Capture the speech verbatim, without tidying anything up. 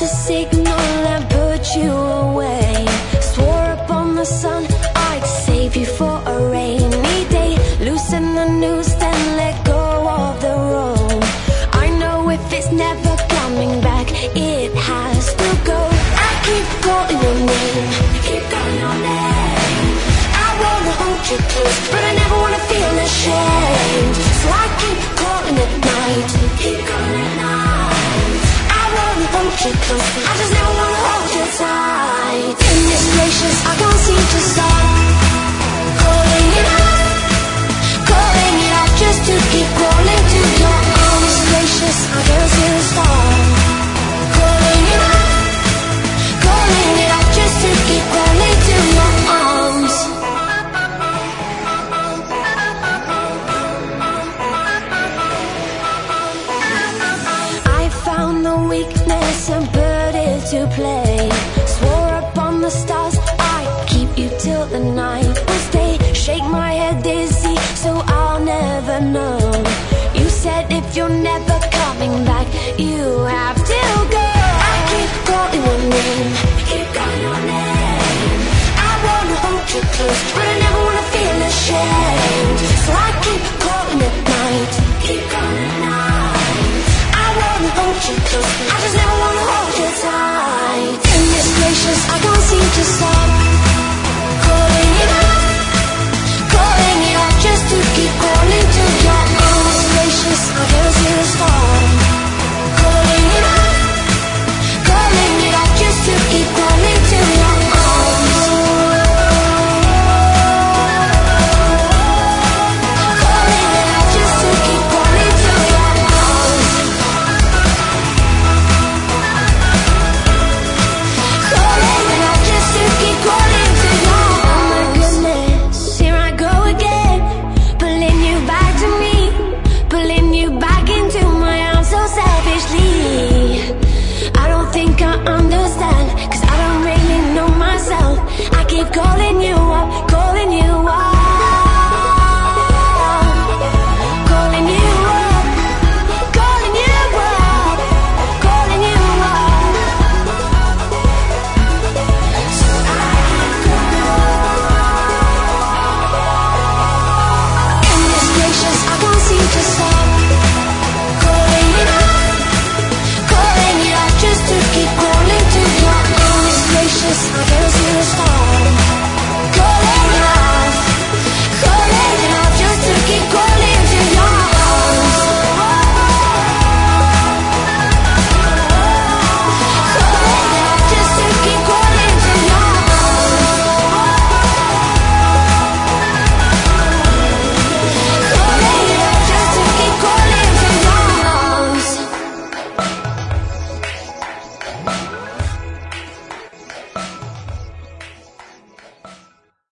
a signal and put you away. Swore upon the sun I'd save you for a rainy day. Loosen the noose, then let go of the rope. I know if it's never coming back, it has to go. I keep calling your name, keep calling your name. I wanna hold you close, but I never wanna feel ashamed. So I keep calling at night, keep calling at night. I wanna hold you close, I just never wanna hold you tight. Goodness gracious, I can't seem to stop calling it out, calling it out just to keep calling to your arms. Gracious, I can't seem to stop calling it out, calling it out just to keep calling to your arms. I found the weakness and put it to play. Swore upon the stars I'd keep you till the night will stay. Shake my head dizzy so I'll never know. You said if you're never coming back, you have to go. I keep calling your name, keep calling your name. I wanna hold you close, but I never wanna feel ashamed. So I keep calling at night, keep calling at night. I wanna hold you close, I just never